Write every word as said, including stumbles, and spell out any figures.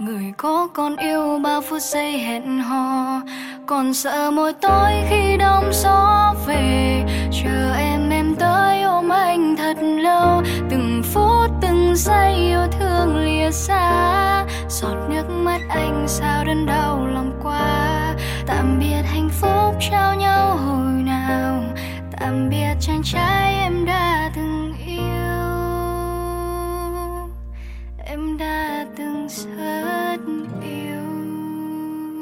Người có con yêu bao phút giây hẹn hò, còn sợ môi tối khi đông gió về. Chờ em em tới ôm anh thật lâu, từng phút từng giây yêu thương lìa xa. Giọt nước mắt anh sao đớn đau lòng quá. Tạm biệt hạnh phúc trao nhau hồi nào, tạm biệt chàng trai